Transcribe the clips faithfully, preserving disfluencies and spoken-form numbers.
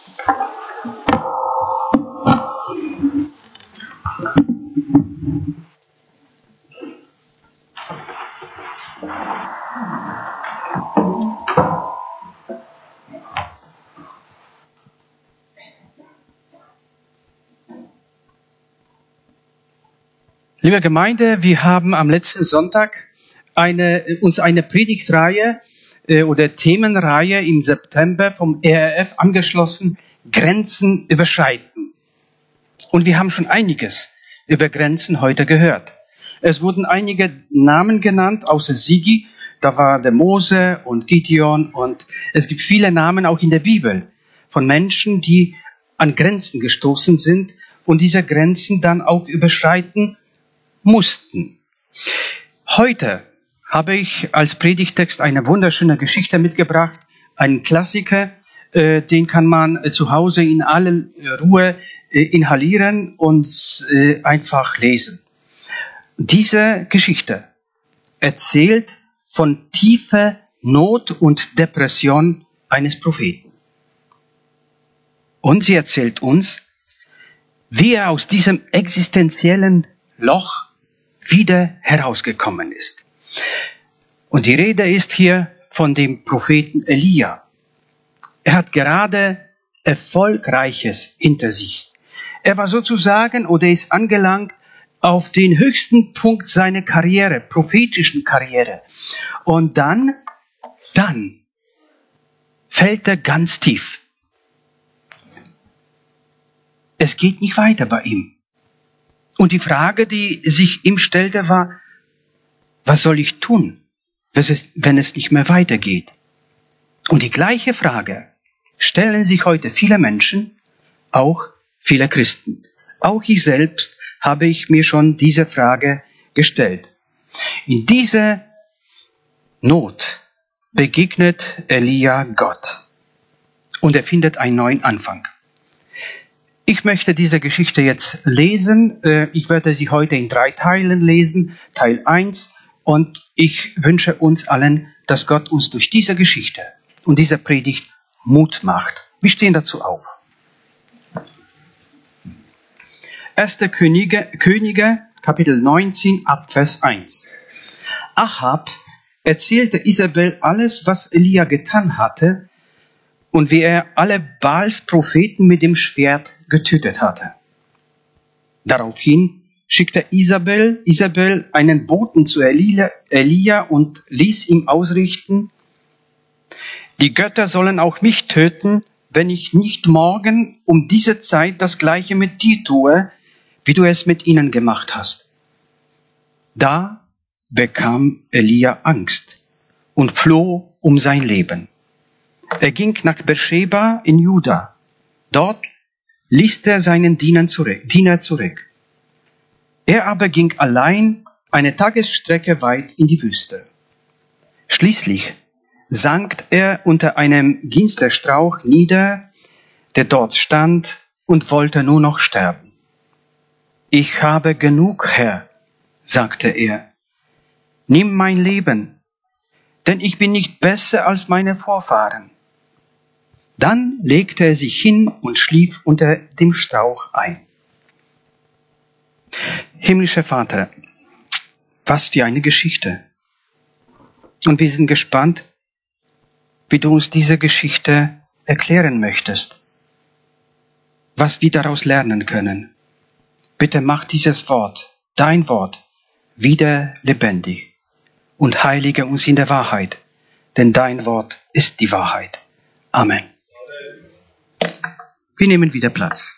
Liebe Gemeinde, wir haben am letzten Sonntag eine, uns eine Predigtreihe äh, oder Themenreihe im September vom E R F angeschlossen, Grenzen überschreiten. Und wir haben schon einiges über Grenzen heute gehört. Es wurden einige Namen genannt, außer Sigi, da war der Mose und Gideon und es gibt viele Namen auch in der Bibel von Menschen, die an Grenzen gestoßen sind und diese Grenzen dann auch überschreiten mussten. Heute habe ich als Predigtext eine wunderschöne Geschichte mitgebracht, einen Klassiker, äh, den kann man äh, zu Hause in aller Ruhe äh, inhalieren und äh, einfach lesen. Diese Geschichte erzählt von tiefer Not und Depression eines Propheten. Und sie erzählt uns, wie er aus diesem existenziellen Loch wieder herausgekommen ist. Und die Rede ist hier von dem Propheten Elia. Er hat gerade Erfolgreiches hinter sich. Er war sozusagen oder ist angelangt auf den höchsten Punkt seiner Karriere, prophetischen Karriere. Und dann, dann fällt er ganz tief. Es geht nicht weiter bei ihm. Und die Frage, die sich ihm stellte, war, was soll ich tun, wenn es nicht mehr weitergeht? Und die gleiche Frage stellen sich heute viele Menschen, auch viele Christen. Auch ich selbst habe ich mir schon diese Frage gestellt. In dieser Not begegnet Elia Gott und er findet einen neuen Anfang. Ich möchte diese Geschichte jetzt lesen. Ich werde sie heute in drei Teilen lesen. Teil eins. Und ich wünsche uns allen, dass Gott uns durch diese Geschichte und diese Predigt Mut macht. Wir stehen dazu auf. Erste Könige, Könige, Kapitel neunzehn, ab Vers eins. Achab erzählte Isabel alles, was Elia getan hatte und wie er alle Baals Propheten mit dem Schwert getötet hatte. Daraufhin schickte Isabel, Isabel einen Boten zu Elia, Elia und ließ ihm ausrichten, die Götter sollen auch mich töten, wenn ich nicht morgen um diese Zeit das Gleiche mit dir tue, wie du es mit ihnen gemacht hast. Da bekam Elia Angst und floh um sein Leben. Er ging nach Beersheba in Juda. Dort ließ er seinen Diener zurück, Diener zurück. Er aber ging allein eine Tagesstrecke weit in die Wüste. Schließlich sank er unter einem Ginsterstrauch nieder, der dort stand, und wollte nur noch sterben. Ich habe genug, Herr, sagte er. Nimm mein Leben, denn ich bin nicht besser als meine Vorfahren. Dann legte er sich hin und schlief unter dem Strauch ein. Himmlischer Vater, was für eine Geschichte. Und wir sind gespannt, wie du uns diese Geschichte erklären möchtest, was wir daraus lernen können. Bitte mach dieses Wort, dein Wort, wieder lebendig und heilige uns in der Wahrheit, denn dein Wort ist die Wahrheit. Amen. Wir nehmen wieder Platz.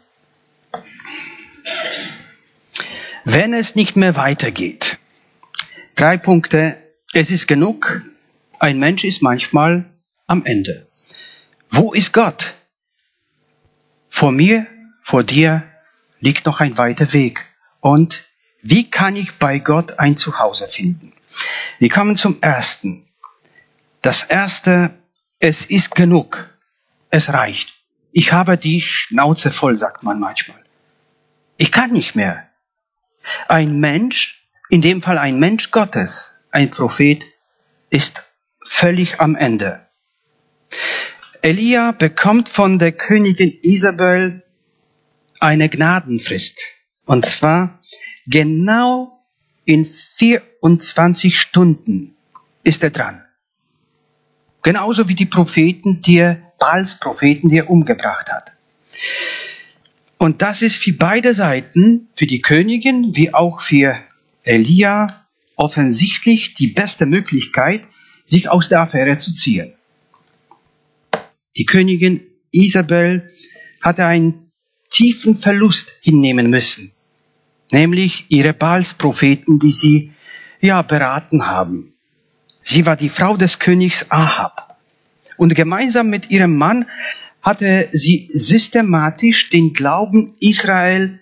Wenn es nicht mehr weitergeht, drei Punkte, es ist genug, ein Mensch ist manchmal am Ende. Wo ist Gott? Vor mir, vor dir liegt noch ein weiter Weg. Und wie kann ich bei Gott ein Zuhause finden? Wir kommen zum Ersten. Das Erste, es ist genug. Es reicht. Ich habe die Schnauze voll, sagt man manchmal. Ich kann nicht mehr. Ein Mensch, in dem Fall ein Mensch Gottes, ein Prophet, ist völlig am Ende. Elia bekommt von der Königin Isabel eine Gnadenfrist. Und zwar genau in vierundzwanzig Stunden ist er dran. Genauso wie die Propheten, die er, Baals Propheten, die er umgebracht hat. Und das ist für beide Seiten, für die Königin wie auch für Elia, offensichtlich die beste Möglichkeit, sich aus der Affäre zu ziehen. Die Königin Isabel hatte einen tiefen Verlust hinnehmen müssen, nämlich ihre Baals-Propheten, die sie ja beraten haben. Sie war die Frau des Königs Ahab und gemeinsam mit ihrem Mann hatte sie systematisch den Glauben Israel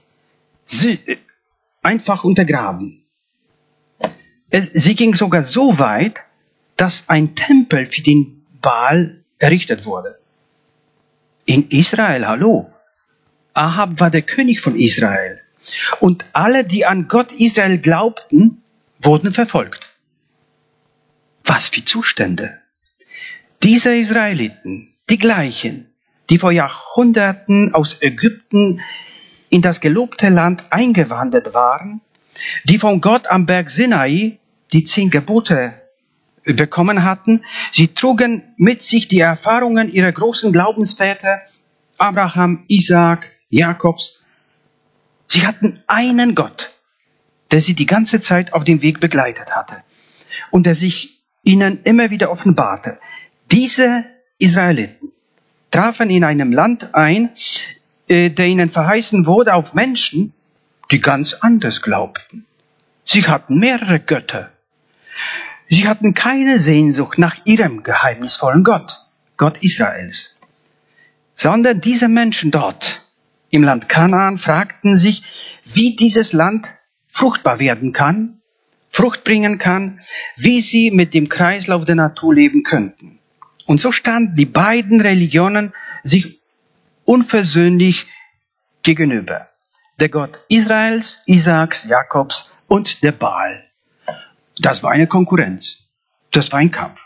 einfach untergraben. Es, sie ging sogar so weit, dass ein Tempel für den Baal errichtet wurde. In Israel, hallo. Ahab war der König von Israel. Und alle, die an Gott Israel glaubten, wurden verfolgt. Was für Zustände. Diese Israeliten, die gleichen, die vor Jahrhunderten aus Ägypten in das gelobte Land eingewandert waren, die von Gott am Berg Sinai die zehn Gebote bekommen hatten, sie trugen mit sich die Erfahrungen ihrer großen Glaubensväter, Abraham, Isaak, Jakobs. Sie hatten einen Gott, der sie die ganze Zeit auf dem Weg begleitet hatte und der sich ihnen immer wieder offenbarte. Diese Israeliten trafen in einem Land ein, der ihnen verheißen wurde, auf Menschen, die ganz anders glaubten. Sie hatten mehrere Götter. Sie hatten keine Sehnsucht nach ihrem geheimnisvollen Gott, Gott Israels, sondern diese Menschen dort im Land Kanaan fragten sich, wie dieses Land fruchtbar werden kann, Frucht bringen kann, wie sie mit dem Kreislauf der Natur leben könnten. Und so standen die beiden Religionen sich unversöhnlich gegenüber. Der Gott Israels, Isaaks, Jakobs und der Baal. Das war eine Konkurrenz. Das war ein Kampf.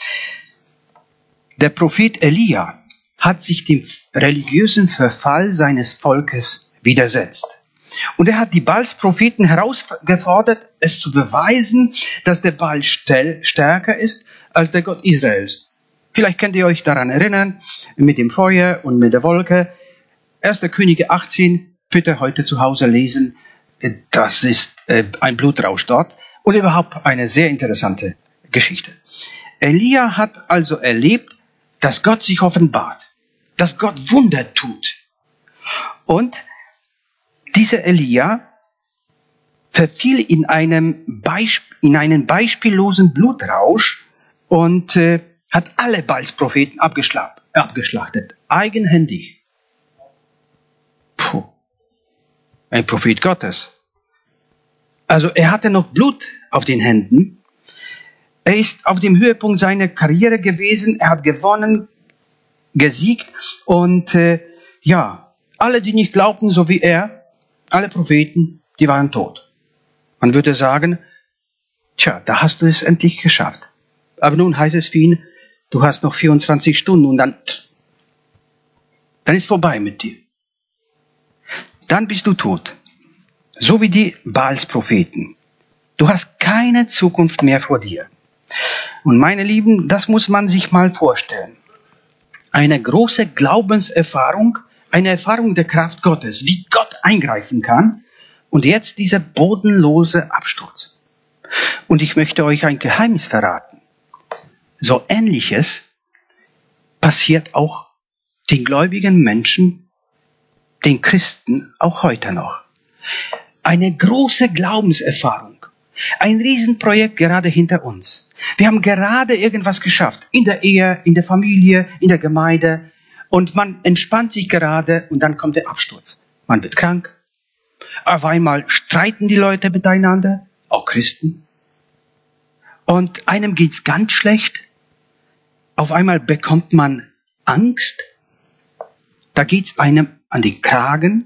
Der Prophet Elia hat sich dem religiösen Verfall seines Volkes widersetzt. Und er hat die Baals-Propheten herausgefordert, es zu beweisen, dass der Baal stärker ist als der Gott Israels. Vielleicht könnt ihr euch daran erinnern, mit dem Feuer und mit der Wolke. erster Könige achtzehn, bitte heute zu Hause lesen. Das ist ein Blutrausch dort. Und überhaupt eine sehr interessante Geschichte. Elia hat also erlebt, dass Gott sich offenbart, dass Gott Wunder tut. Und dieser Elia verfiel in, einem Beisp- in einen beispiellosen Blutrausch und äh, hat alle Baals-Propheten abgeschlachtet, abgeschlachtet, eigenhändig. Puh, ein Prophet Gottes. Also er hatte noch Blut auf den Händen. Er ist auf dem Höhepunkt seiner Karriere gewesen. Er hat gewonnen, gesiegt. Und äh, ja, alle, die nicht glaubten, so wie er, alle Propheten, die waren tot. Man würde sagen, tja, da hast du es endlich geschafft. Aber nun heißt es für ihn, du hast noch vierundzwanzig Stunden und dann, dann ist vorbei mit dir. Dann bist du tot. So wie die Baals-Propheten. Du hast keine Zukunft mehr vor dir. Und meine Lieben, das muss man sich mal vorstellen. Eine große Glaubenserfahrung, eine Erfahrung der Kraft Gottes, wie Gott eingreifen kann. Und jetzt dieser bodenlose Absturz. Und ich möchte euch ein Geheimnis verraten. So Ähnliches passiert auch den gläubigen Menschen, den Christen, auch heute noch. Eine große Glaubenserfahrung. Ein Riesenprojekt gerade hinter uns. Wir haben gerade irgendwas geschafft. In der Ehe, in der Familie, in der Gemeinde. Und man entspannt sich gerade und dann kommt der Absturz. Man wird krank. Auf einmal streiten die Leute miteinander. Auch Christen. Und einem geht's ganz schlecht. Auf einmal bekommt man Angst. Da geht's einem an den Kragen.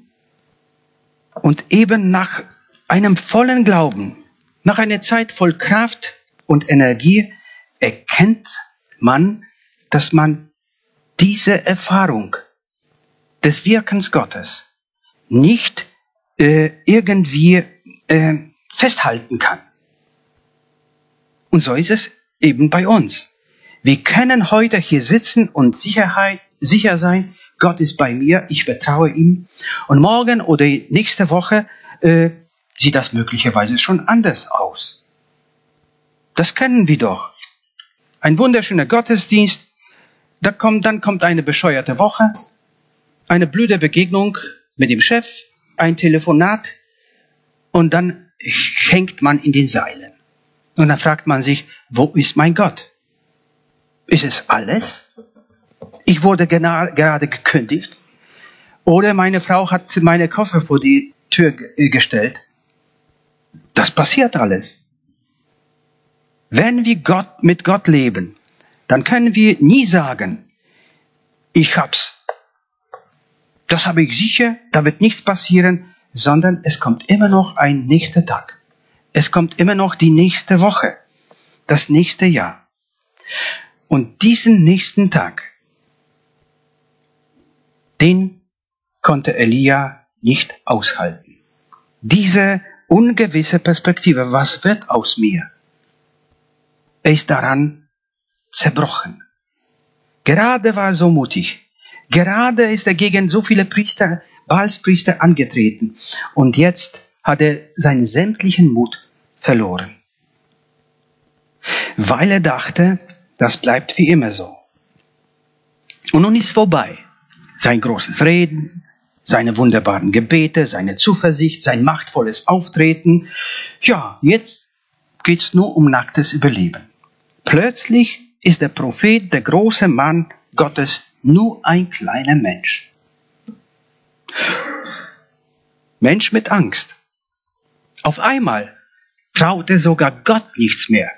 Und eben nach einem vollen Glauben, nach einer Zeit voll Kraft und Energie, erkennt man, dass man diese Erfahrung des Wirkens Gottes nicht äh, irgendwie äh, festhalten kann. Und so ist es eben bei uns. Wir können heute hier sitzen und Sicherheit, sicher sein, Gott ist bei mir, ich vertraue ihm. Und morgen oder nächste Woche äh, sieht das möglicherweise schon anders aus. Das kennen wir doch. Ein wunderschöner Gottesdienst, da kommt, dann kommt eine bescheuerte Woche, eine blöde Begegnung mit dem Chef, ein Telefonat und dann hängt man in den Seilen. Und dann fragt man sich, wo ist mein Gott? Ist es alles? Ich wurde gena- gerade gekündigt. Oder meine Frau hat meine Koffer vor die Tür g- gestellt. Das passiert alles. Wenn wir Gott, mit Gott leben, dann können wir nie sagen, ich hab's. Das habe ich sicher, da wird nichts passieren, sondern es kommt immer noch ein nächster Tag. Es kommt immer noch die nächste Woche, das nächste Jahr. Und diesen nächsten Tag, den konnte Elia nicht aushalten. Diese ungewisse Perspektive, was wird aus mir? Er ist daran zerbrochen. Gerade war er so mutig. Gerade ist er gegen so viele Priester, Baalspriester angetreten. Und jetzt hat er seinen sämtlichen Mut verloren. Weil er dachte, das bleibt wie immer so. Und nun ist vorbei. Sein großes Reden, seine wunderbaren Gebete, seine Zuversicht, sein machtvolles Auftreten. Ja, jetzt geht's nur um nacktes Überleben. Plötzlich ist der Prophet, der große Mann Gottes, nur ein kleiner Mensch. Mensch mit Angst. Auf einmal traute sogar Gott nichts mehr.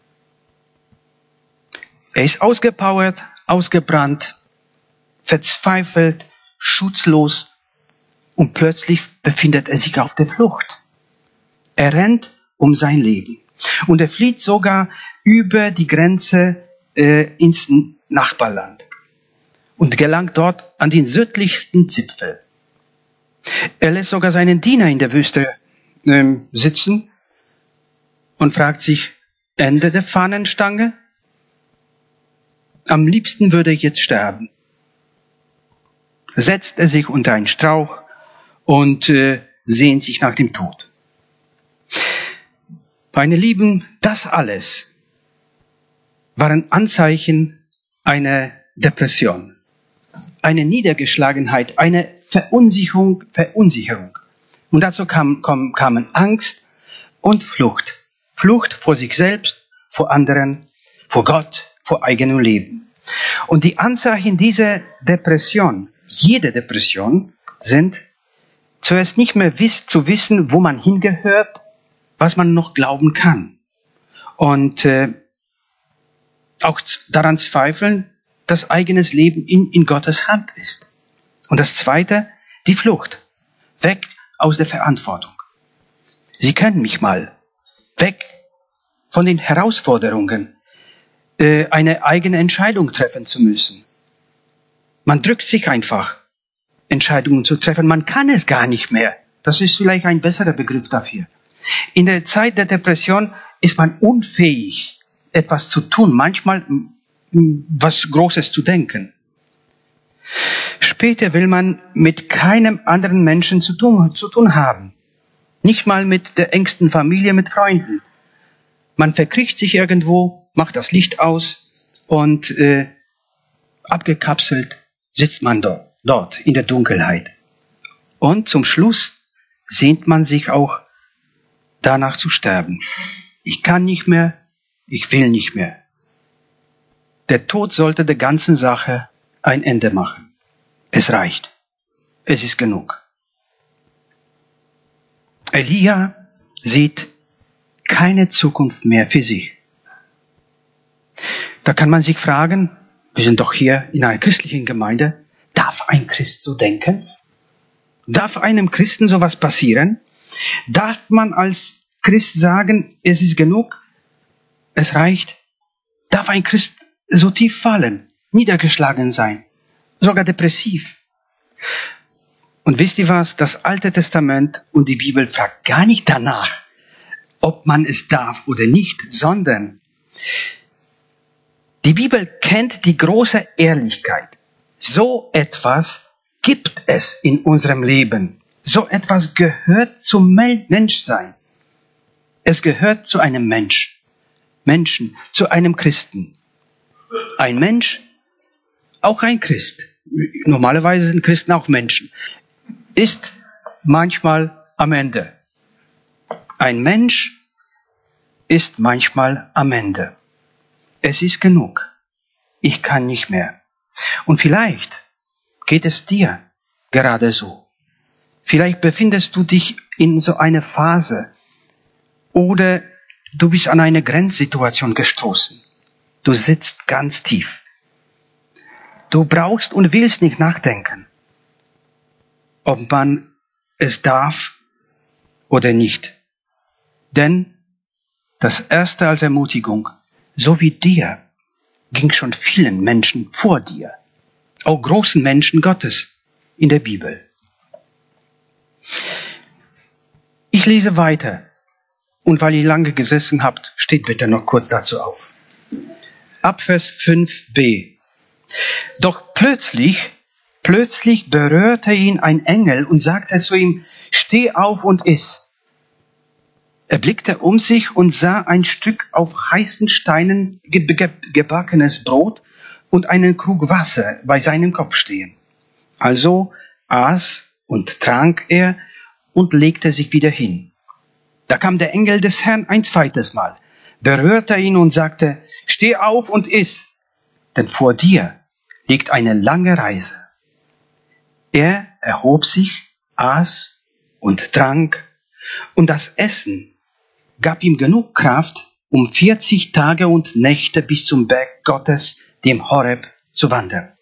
Er ist ausgepowert, ausgebrannt, verzweifelt, schutzlos und plötzlich befindet er sich auf der Flucht. Er rennt um sein Leben und er flieht sogar über die Grenze äh, ins Nachbarland und gelangt dort an den südlichsten Zipfel. Er lässt sogar seinen Diener in der Wüste äh, sitzen und fragt sich, Ende der Fahnenstange? Am liebsten würde ich jetzt sterben. Setzt er sich unter einen Strauch und äh, sehnt sich nach dem Tod. Meine Lieben, das alles waren Anzeichen einer Depression, eine Niedergeschlagenheit, eine Verunsicherung, Verunsicherung. Und dazu kam, kam, kamen Angst und Flucht. Flucht vor sich selbst, vor anderen, vor Gott, vor eigenem Leben. Und die Anzeichen dieser Depression, jede Depression, sind zuerst nicht mehr wiss, zu wissen, wo man hingehört, was man noch glauben kann. Und äh, auch daran zweifeln, dass eigenes Leben in, in Gottes Hand ist. Und das Zweite, die Flucht. Weg aus der Verantwortung. Sie kennen mich mal. Weg von den Herausforderungen, äh, eine eigene Entscheidung treffen zu müssen. Man drückt sich einfach, Entscheidungen zu treffen. Man kann es gar nicht mehr. Das ist vielleicht ein besserer Begriff dafür. In der Zeit der Depression ist man unfähig, etwas zu tun, manchmal was Großes zu denken. Später will man mit keinem anderen Menschen zu tun, zu tun haben. Nicht mal mit der engsten Familie, mit Freunden. Man verkriecht sich irgendwo, macht das Licht aus und äh, abgekapselt sitzt man dort, dort in der Dunkelheit. Und zum Schluss sehnt man sich auch danach zu sterben. Ich kann nicht mehr, ich will nicht mehr. Der Tod sollte der ganzen Sache ein Ende machen. Es reicht. Es ist genug. Elia sieht keine Zukunft mehr für sich. Da kann man sich fragen, wir sind doch hier in einer christlichen Gemeinde, darf ein Christ so denken? Darf einem Christen sowas passieren? Darf man als Christ sagen, es ist genug, es reicht? Darf ein Christ so tief fallen, niedergeschlagen sein, sogar depressiv. Und wisst ihr was? Das Alte Testament und die Bibel fragt gar nicht danach, ob man es darf oder nicht, sondern die Bibel kennt die große Ehrlichkeit. So etwas gibt es in unserem Leben. So etwas gehört zum Menschsein. Es gehört zu einem Mensch. Menschen, zu einem Christen. Ein Mensch, auch ein Christ. Normalerweise sind Christen auch Menschen. Ist manchmal am Ende. Ein Mensch ist manchmal am Ende. Es ist genug. Ich kann nicht mehr. Und vielleicht geht es dir gerade so. Vielleicht befindest du dich in so einer Phase oder du bist an eine Grenzsituation gestoßen. Du sitzt ganz tief. Du brauchst und willst nicht nachdenken, ob man es darf oder nicht. Denn das Erste als Ermutigung, so wie dir, ging schon vielen Menschen vor dir. Auch großen Menschen Gottes in der Bibel. Ich lese weiter. Und weil ihr lange gesessen habt, steht bitte noch kurz dazu auf. Ab Vers fünf b. Doch plötzlich, plötzlich berührte ihn ein Engel und sagte zu ihm, steh auf und iss. Er blickte um sich und sah ein Stück auf heißen Steinen gebackenes Brot und einen Krug Wasser bei seinem Kopf stehen. Also aß und trank er und legte sich wieder hin. Da kam der Engel des Herrn ein zweites Mal, berührte ihn und sagte, steh auf und iss, denn vor dir liegt eine lange Reise. Er erhob sich, aß und trank, und das Essen gab ihm genug Kraft, um vierzig Tage und Nächte bis zum Berg Gottes, dem Horeb, zu wandern.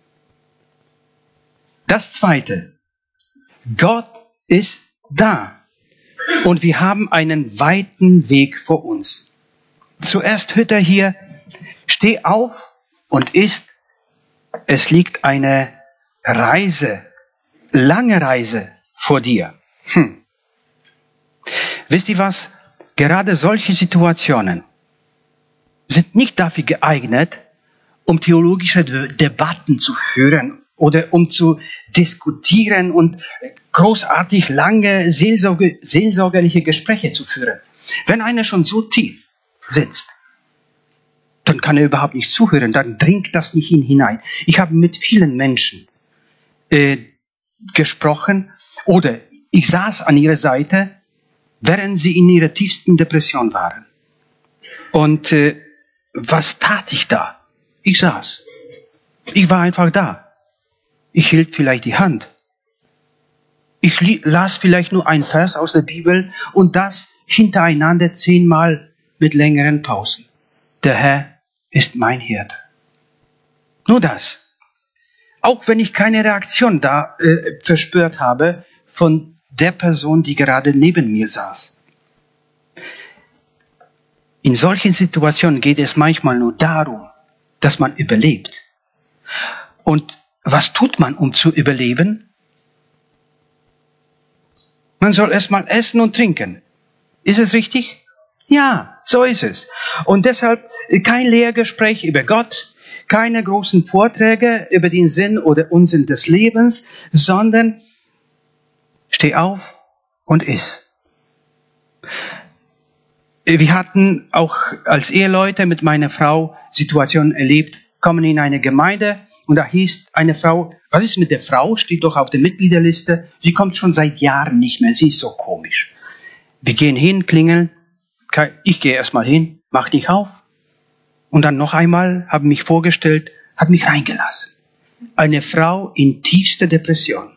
Das Zweite. Gott ist da. Und wir haben einen weiten Weg vor uns. Zuerst hört er hier, steh auf und isst. Es liegt eine Reise, lange Reise vor dir. Hm. Wisst ihr was? Gerade solche Situationen sind nicht dafür geeignet, um theologische Debatten zu führen oder um zu diskutieren und großartig lange Seelsorge, seelsorgerliche Gespräche zu führen. Wenn einer schon so tief sitzt, dann kann er überhaupt nicht zuhören, dann dringt das nicht in ihn hinein. Ich habe mit vielen Menschen äh, gesprochen oder ich saß an ihrer Seite, während sie in ihrer tiefsten Depression waren. Und äh, was tat ich da? Ich saß. Ich war einfach da. Ich hielt vielleicht die Hand. Ich las vielleicht nur einen Vers aus der Bibel und das hintereinander zehnmal mit längeren Pausen. Der Herr ist mein Hirte. Nur das. Auch wenn ich keine Reaktion da äh, verspürt habe von der Person, die gerade neben mir saß. In solchen Situationen geht es manchmal nur darum, dass man überlebt. Und was tut man, um zu überleben? Man soll erstmal essen und trinken. Ist es richtig? Ja, so ist es. Und deshalb kein Lehrgespräch über Gott, keine großen Vorträge über den Sinn oder Unsinn des Lebens, sondern steh auf und iss. Wir hatten auch als Eheleute mit meiner Frau Situationen erlebt, kommen in eine Gemeinde und da hieß eine Frau, was ist mit der Frau? Steht doch auf der Mitgliederliste. Sie kommt schon seit Jahren nicht mehr, sie ist so komisch. Wir gehen hin, klingeln, ich gehe erstmal hin, mach nicht auf. Und dann noch einmal, habe mich vorgestellt, hat mich reingelassen. Eine Frau in tiefster Depression.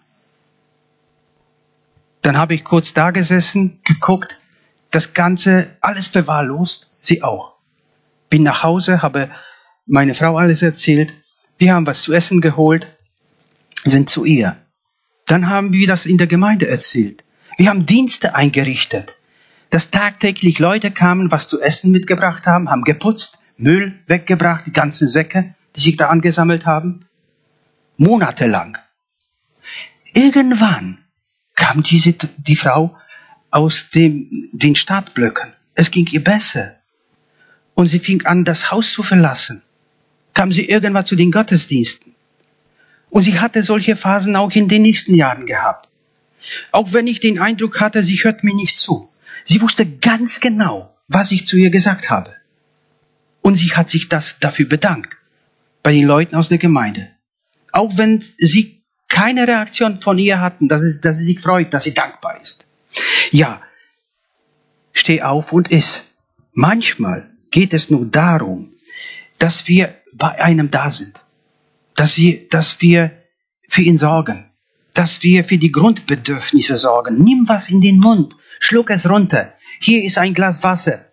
Dann habe ich kurz da gesessen, geguckt, das Ganze, alles verwahrlost, sie auch. Bin nach Hause, habe meine Frau alles erzählt, wir haben was zu essen geholt, sind zu ihr. Dann haben wir das in der Gemeinde erzählt. Wir haben Dienste eingerichtet, dass tagtäglich Leute kamen, was zu essen mitgebracht haben, haben geputzt, Müll weggebracht, die ganzen Säcke, die sich da angesammelt haben. monatelang. Irgendwann kam diese, die Frau aus dem, den Startblöcken. Es ging ihr besser. Und sie fing an, das Haus zu verlassen. Kam sie irgendwann zu den Gottesdiensten. Und sie hatte solche Phasen auch in den nächsten Jahren gehabt. Auch wenn ich den Eindruck hatte, sie hört mir nicht zu. Sie wusste ganz genau, was ich zu ihr gesagt habe. Und sie hat sich das dafür bedankt. Bei den Leuten aus der Gemeinde. Auch wenn sie keine Reaktion von ihr hatten, dass, es, dass sie sich freut, dass sie dankbar ist. Ja, steh auf und iss. Manchmal geht es nur darum, dass wir bei einem da sind. Dass wir, dass wir für ihn sorgen. Dass wir für die Grundbedürfnisse sorgen. Nimm was in den Mund. Schluck es runter. Hier ist ein Glas Wasser.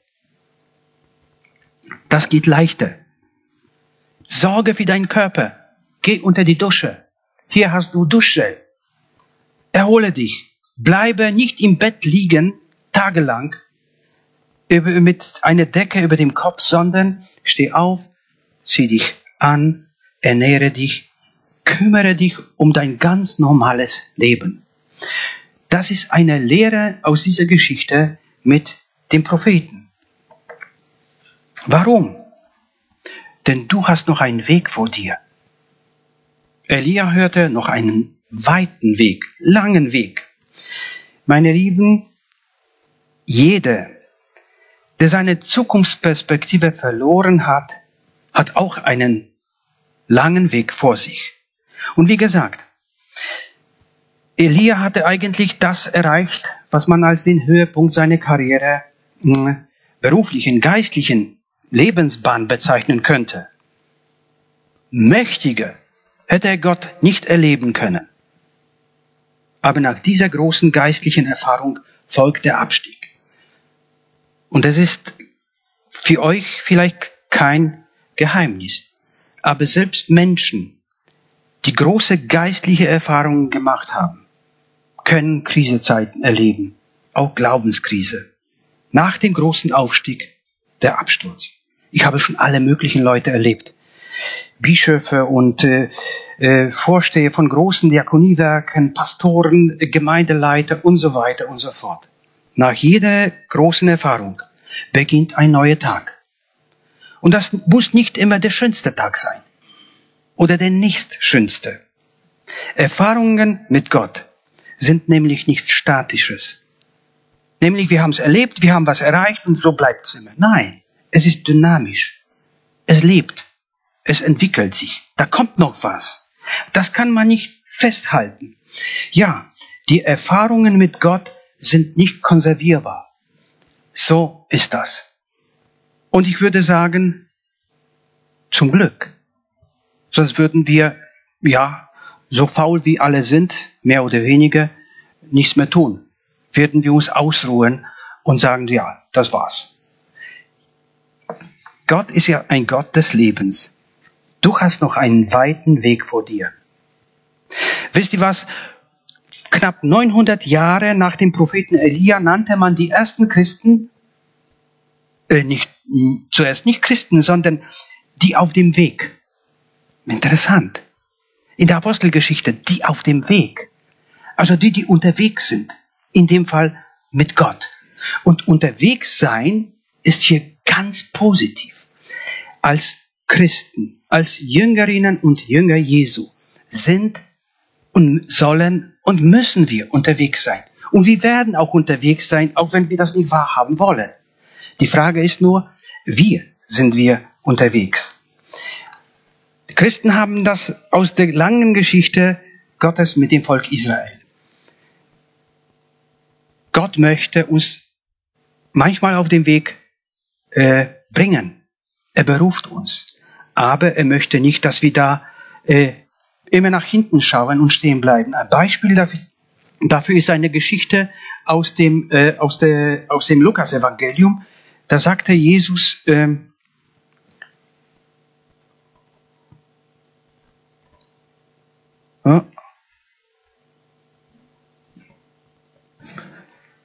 Das geht leichter. Sorge für deinen Körper. Geh unter die Dusche. Hier hast du Duschgel. Erhole dich. Bleibe nicht im Bett liegen, tagelang, mit einer Decke über dem Kopf, sondern steh auf, zieh dich an, ernähre dich, kümmere dich um dein ganz normales Leben. Das ist eine Lehre aus dieser Geschichte mit dem Propheten. Warum? Denn du hast noch einen Weg vor dir. Elia hörte noch einen weiten Weg, langen Weg. Meine Lieben, jeder, der seine Zukunftsperspektive verloren hat, hat auch einen langen Weg vor sich. Und wie gesagt, Elia hatte eigentlich das erreicht, was man als den Höhepunkt seiner Karriere, mh, beruflichen, geistlichen Lebensbahn bezeichnen könnte. Mächtiger hätte er Gott nicht erleben können. Aber nach dieser großen geistlichen Erfahrung folgt der Abstieg. Und es ist für euch vielleicht kein Geheimnis. Aber selbst Menschen, die große geistliche Erfahrungen gemacht haben, können Krisezeiten erleben. Auch Glaubenskrise. Nach dem großen Aufstieg der Absturz. Ich habe schon alle möglichen Leute erlebt. Bischöfe und äh, äh, Vorsteher von großen Diakoniewerken, Pastoren, äh, Gemeindeleiter und so weiter und so fort. Nach jeder großen Erfahrung beginnt ein neuer Tag. Und das muss nicht immer der schönste Tag sein oder der nächstschönste. Erfahrungen mit Gott sind nämlich nichts Statisches. Nämlich wir haben es erlebt, wir haben was erreicht und so bleibt es immer. Nein, es ist dynamisch. Es lebt. Es entwickelt sich. Da kommt noch was. Das kann man nicht festhalten. Ja, die Erfahrungen mit Gott sind nicht konservierbar. So ist das. Und ich würde sagen, zum Glück. Sonst würden wir, ja, so faul wie alle sind, mehr oder weniger, nichts mehr tun. Werden wir uns ausruhen und sagen, ja, das war's. Gott ist ja ein Gott des Lebens. Du hast noch einen weiten Weg vor dir. Wisst ihr was? Knapp neunhundert Jahre nach dem Propheten Elia nannte man die ersten Christen, äh, nicht, zuerst nicht Christen, sondern die auf dem Weg. Interessant. In der Apostelgeschichte, die auf dem Weg. Also die, die unterwegs sind. In dem Fall mit Gott. Und unterwegs sein ist hier ganz positiv. Als Christen, als Jüngerinnen und Jünger Jesu sind und sollen und müssen wir unterwegs sein. Und wir werden auch unterwegs sein, auch wenn wir das nicht wahrhaben wollen. Die Frage ist nur, wie sind wir unterwegs? Die Christen haben das aus der langen Geschichte Gottes mit dem Volk Israel. Gott möchte uns manchmal auf den Weg äh, bringen. Er beruft uns. Aber er möchte nicht, dass wir da äh, immer nach hinten schauen und stehen bleiben. Ein Beispiel dafür, dafür ist eine Geschichte aus dem, äh, aus der, aus dem Lukas-Evangelium. Da sagte Jesus, äh, oh,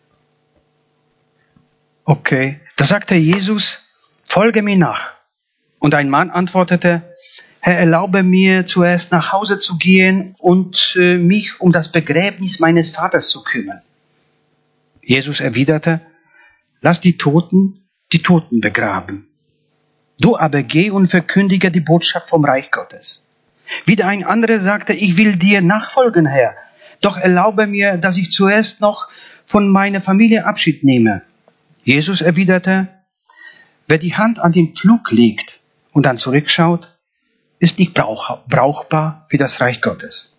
okay, da sagte Jesus, folge mir nach. Und ein Mann antwortete, Herr, erlaube mir zuerst nach Hause zu gehen und äh, mich um das Begräbnis meines Vaters zu kümmern. Jesus erwiderte, lass die Toten die Toten begraben. Du aber geh und verkündige die Botschaft vom Reich Gottes. Wieder ein anderer sagte, ich will dir nachfolgen, Herr, doch erlaube mir, dass ich zuerst noch von meiner Familie Abschied nehme. Jesus erwiderte, wer die Hand an den Pflug legt und dann zurückschaut, ist nicht brauch, brauchbar für das Reich Gottes.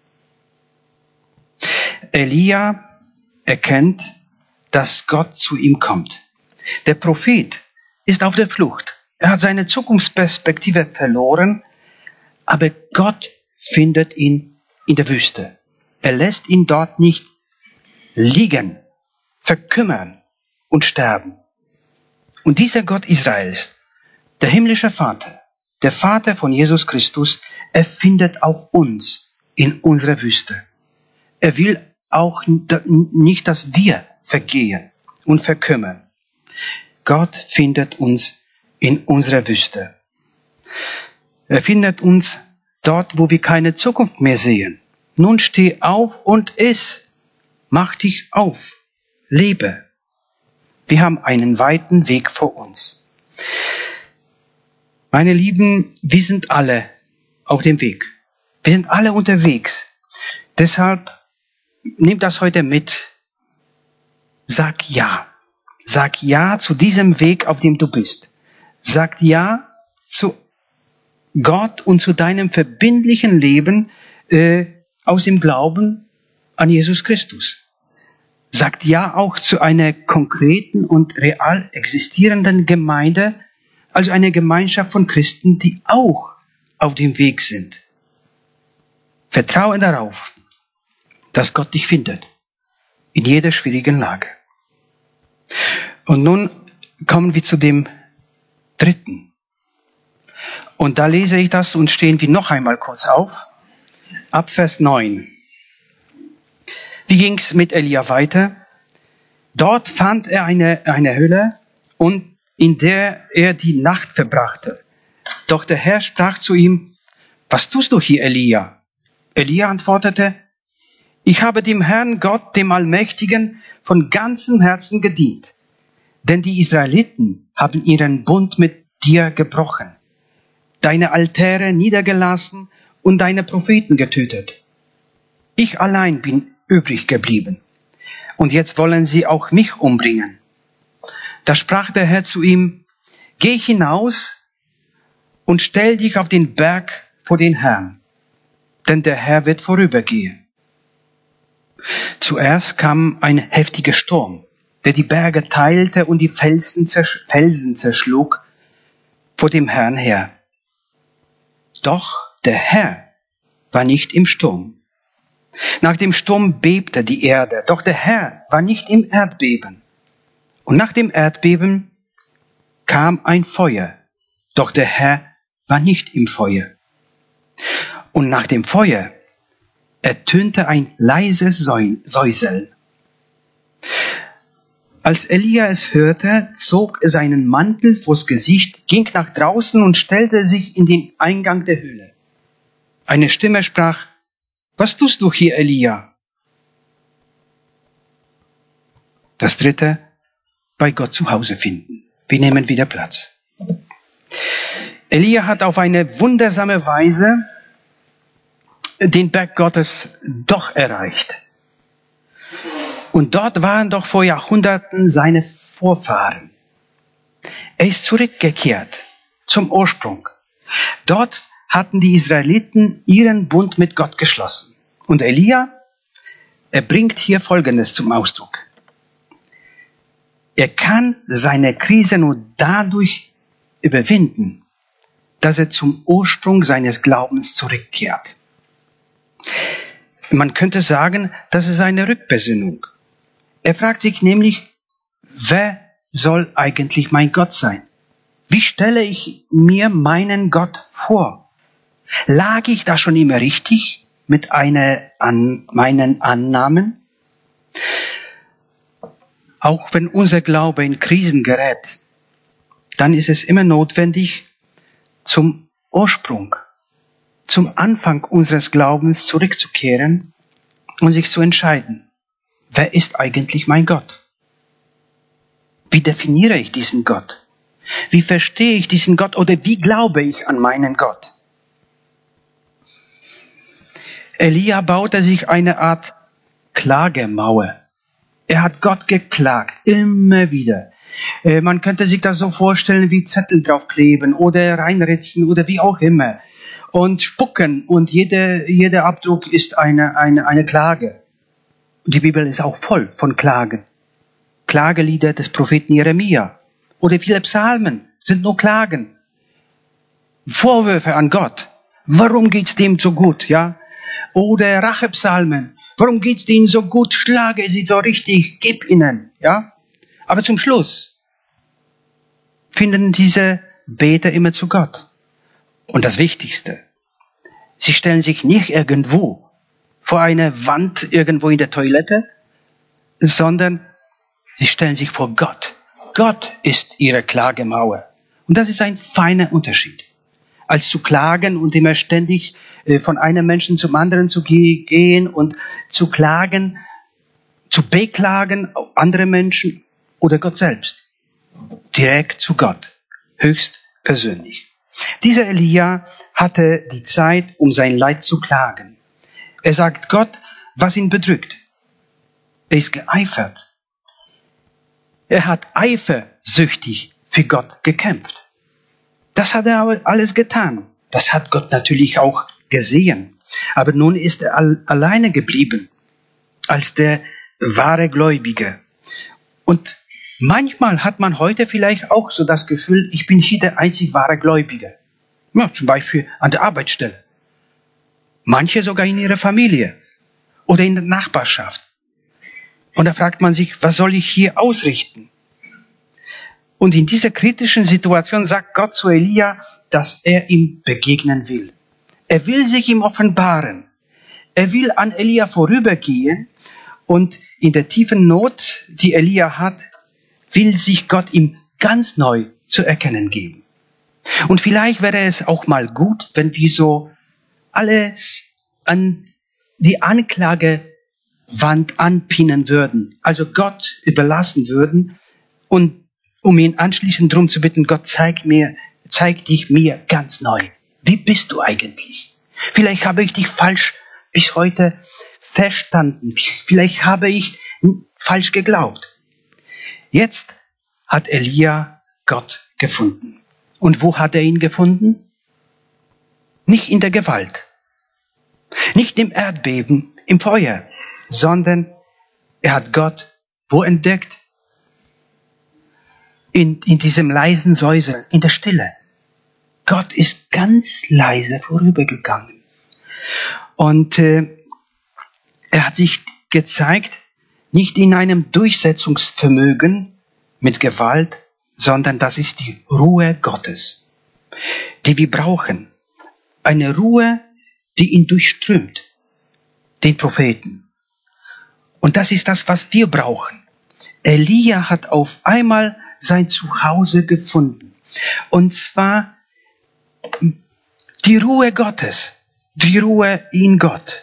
Elia erkennt, dass Gott zu ihm kommt. Der Prophet ist auf der Flucht. Er hat seine Zukunftsperspektive verloren, aber Gott findet ihn in der Wüste. Er lässt ihn dort nicht liegen, verkümmern und sterben. Und dieser Gott Israels, der himmlische Vater, der Vater von Jesus Christus, er findet auch uns in unserer Wüste. Er will auch nicht, dass wir vergehen und verkümmern. Gott findet uns in unserer Wüste. Er findet uns dort, wo wir keine Zukunft mehr sehen. Nun steh auf und iss. Mach dich auf. Lebe. Wir haben einen weiten Weg vor uns. Meine Lieben, wir sind alle auf dem Weg. Wir sind alle unterwegs. Deshalb nehmt das heute mit. Sag ja. Sag ja zu diesem Weg, auf dem du bist. Sag ja zu Gott und zu deinem verbindlichen Leben äh, aus dem Glauben an Jesus Christus. Sagt ja auch zu einer konkreten und real existierenden Gemeinde, also eine Gemeinschaft von Christen, die auch auf dem Weg sind. Vertraue darauf, dass Gott dich findet, in jeder schwierigen Lage. Und nun kommen wir zu dem dritten. Und da lese ich das und stehen wir noch einmal kurz auf. Ab Vers neun. Wie ging es mit Elia weiter? Dort fand er eine, eine Höhle, und in der er die Nacht verbrachte. Doch der Herr sprach zu ihm, was tust du hier, Elia? Elia antwortete, ich habe dem Herrn Gott, dem Allmächtigen, von ganzem Herzen gedient. Denn die Israeliten haben ihren Bund mit dir gebrochen, deine Altäre niedergelassen und deine Propheten getötet. Ich allein bin übrig geblieben. Und jetzt wollen sie auch mich umbringen. Da sprach der Herr zu ihm, geh hinaus und stell dich auf den Berg vor den Herrn, denn der Herr wird vorübergehen. Zuerst kam ein heftiger Sturm, der die Berge teilte und die Felsen, zersch- Felsen zerschlug vor dem Herrn her. Doch der Herr war nicht im Sturm. Nach dem Sturm bebte die Erde, doch der Herr war nicht im Erdbeben. Und nach dem Erdbeben kam ein Feuer, doch der Herr war nicht im Feuer. Und nach dem Feuer ertönte ein leises Säuseln. Als Elia es hörte, zog er seinen Mantel vors Gesicht, ging nach draußen und stellte sich in den Eingang der Höhle. Eine Stimme sprach, was tust du hier, Elia? Das dritte, bei Gott zu Hause finden. Wir nehmen wieder Platz. Elia hat auf eine wundersame Weise den Berg Gottes doch erreicht. Und dort waren doch vor Jahrhunderten seine Vorfahren. Er ist zurückgekehrt zum Ursprung. Dort hatten die Israeliten ihren Bund mit Gott geschlossen. Und Elia, er bringt hier Folgendes zum Ausdruck. Er kann seine Krise nur dadurch überwinden, dass er zum Ursprung seines Glaubens zurückkehrt. Man könnte sagen, das ist eine Rückbesinnung. Er fragt sich nämlich, wer soll eigentlich mein Gott sein? Wie stelle ich mir meinen Gott vor? Lag ich da schon immer richtig mit einer an meinen Annahmen? Auch wenn unser Glaube in Krisen gerät, dann ist es immer notwendig, zum Ursprung, zum Anfang unseres Glaubens zurückzukehren und sich zu entscheiden, wer ist eigentlich mein Gott? Wie definiere ich diesen Gott? Wie verstehe ich diesen Gott oder wie glaube ich an meinen Gott? Elia baute sich eine Art Klagemauer. Er hat Gott geklagt, immer wieder. Äh, man könnte sich das so vorstellen, wie Zettel draufkleben oder reinritzen oder wie auch immer. Und spucken und jede, jeder Abdruck ist eine, eine, eine Klage. Die Bibel ist auch voll von Klagen. Klagelieder des Propheten Jeremia oder viele Psalmen sind nur Klagen. Vorwürfe an Gott. Warum geht's dem so gut, ja? Oder Rachepsalmen. Warum geht's denen so gut? Schlage sie so richtig, gib ihnen, ja? Aber zum Schluss finden diese Beter immer zu Gott. Und das Wichtigste, sie stellen sich nicht irgendwo vor eine Wand irgendwo in der Toilette, sondern sie stellen sich vor Gott. Gott ist ihre Klagemauer. Und das ist ein feiner Unterschied. Als zu klagen und immer ständig von einem Menschen zum anderen zu gehen und zu klagen, zu beklagen andere Menschen oder Gott selbst. Direkt zu Gott, höchst persönlich. Dieser Elia hatte die Zeit, um sein Leid zu klagen. Er sagt Gott, was ihn bedrückt. Er ist geeifert. Er hat eifersüchtig für Gott gekämpft. Das hat er aber alles getan. Das hat Gott natürlich auch gesehen. Aber nun ist er all, alleine geblieben als der wahre Gläubige. Und manchmal hat man heute vielleicht auch so das Gefühl, ich bin hier der einzig wahre Gläubige. Ja, zum Beispiel an der Arbeitsstelle. Manche sogar in ihrer Familie oder in der Nachbarschaft. Und da fragt man sich, was soll ich hier ausrichten? Und in dieser kritischen Situation sagt Gott zu Elia, dass er ihm begegnen will. Er will sich ihm offenbaren. Er will an Elia vorübergehen und in der tiefen Not, die Elia hat, will sich Gott ihm ganz neu zu erkennen geben. Und vielleicht wäre es auch mal gut, wenn wir so alles an die Anklagewand anpinnen würden, also Gott überlassen würden und um ihn anschließend darum zu bitten, Gott, zeig mir, zeig dich mir ganz neu. Wie bist du eigentlich? Vielleicht habe ich dich falsch bis heute verstanden. Vielleicht habe ich falsch geglaubt. Jetzt hat Elia Gott gefunden. Und wo hat er ihn gefunden? Nicht in der Gewalt, nicht im Erdbeben, im Feuer, sondern er hat Gott wo entdeckt? In, in diesem leisen Säuseln, in der Stille. Gott ist ganz leise vorübergegangen. Und äh, er hat sich gezeigt, nicht in einem Durchsetzungsvermögen mit Gewalt, sondern das ist die Ruhe Gottes, die wir brauchen. Eine Ruhe, die ihn durchströmt, den Propheten. Und das ist das, was wir brauchen. Elia hat auf einmal sein Zuhause gefunden. Und zwar die Ruhe Gottes, die Ruhe in Gott.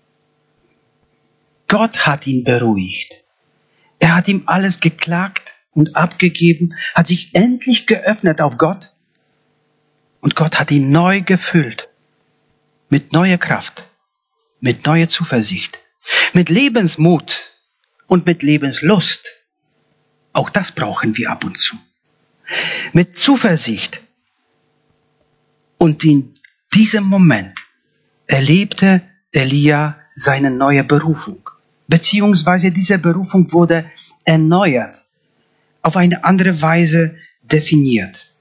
Gott hat ihn beruhigt. Er hat ihm alles geklagt und abgegeben, hat sich endlich geöffnet auf Gott. Und Gott hat ihn neu gefüllt. Mit neuer Kraft, mit neuer Zuversicht, mit Lebensmut und mit Lebenslust. Auch das brauchen wir ab und zu. Mit Zuversicht. Und in diesem Moment erlebte Elia seine neue Berufung. Beziehungsweise diese Berufung wurde erneuert, auf eine andere Weise definiert.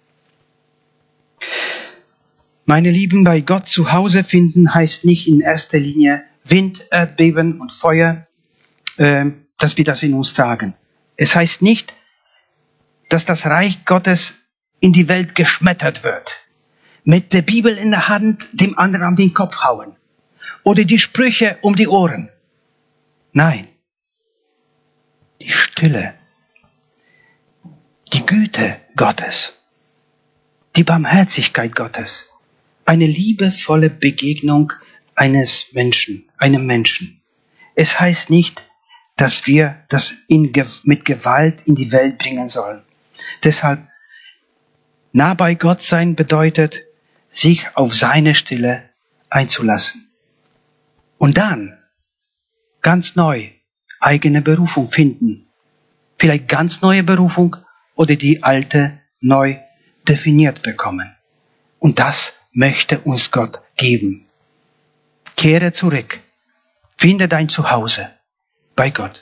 Meine Lieben, bei Gott zu Hause finden heißt nicht in erster Linie Wind, Erdbeben und Feuer, äh, dass wir das in uns tragen. Es heißt nicht, dass das Reich Gottes in die Welt geschmettert wird. Mit der Bibel in der Hand dem anderen an den Kopf hauen. Oder die Sprüche um die Ohren. Nein. Die Stille. Die Güte Gottes. die Barmherzigkeit Gottes, eine liebevolle Begegnung eines Menschen, einem Menschen. Es heißt nicht, dass wir das in, mit Gewalt in die Welt bringen sollen. Deshalb, nah bei Gott sein bedeutet, sich auf seine Stille einzulassen. Und dann ganz neu eigene Berufung finden. Vielleicht ganz neue Berufung oder die alte neu definiert bekommen. Und das möchte uns Gott geben. Kehre zurück. Finde dein Zuhause bei Gott.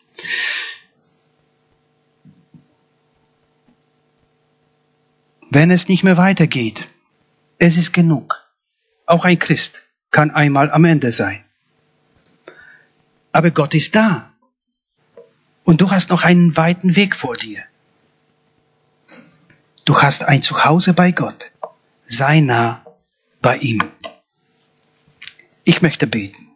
Wenn es nicht mehr weitergeht, es ist genug. Auch ein Christ kann einmal am Ende sein. Aber Gott ist da. Und du hast noch einen weiten Weg vor dir. Du hast ein Zuhause bei Gott. Sei nah bei ihm. Ich möchte beten.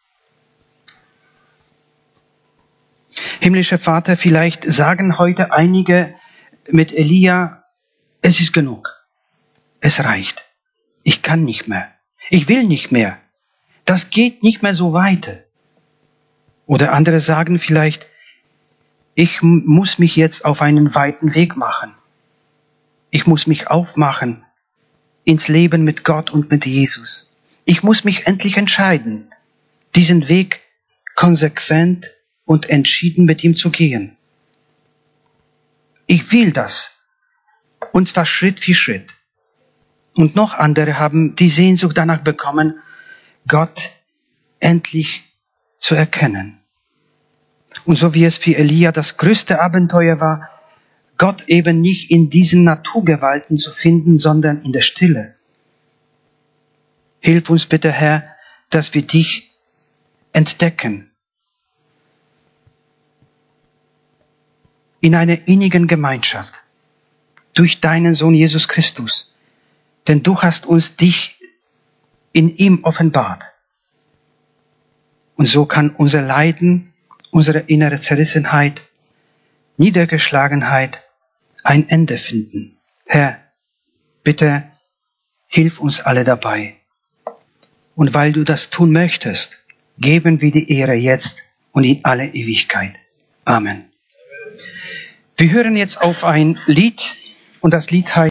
Himmlischer Vater, vielleicht sagen heute einige mit Elia, es ist genug. Es reicht. Ich kann nicht mehr. Ich will nicht mehr. Das geht nicht mehr so weiter. Oder andere sagen vielleicht, ich muss mich jetzt auf einen weiten Weg machen. Ich muss mich aufmachen ins Leben mit Gott und mit Jesus. Ich muss mich endlich entscheiden, diesen Weg konsequent und entschieden mit ihm zu gehen. Ich will das. Und zwar Schritt für Schritt. Und noch andere haben die Sehnsucht danach bekommen, Gott endlich zu erkennen. Und so wie es für Elia das größte Abenteuer war, Gott eben nicht in diesen Naturgewalten zu finden, sondern in der Stille. Hilf uns bitte, Herr, dass wir dich entdecken. In einer innigen Gemeinschaft. Durch deinen Sohn Jesus Christus. Denn du hast uns dich in ihm offenbart. Und so kann unser Leiden, unsere innere Zerrissenheit, Niedergeschlagenheit ein Ende finden. Herr, bitte hilf uns alle dabei. Und weil du das tun möchtest, geben wir die Ehre jetzt und in alle Ewigkeit. Amen. Wir hören jetzt auf ein Lied und das Lied heißt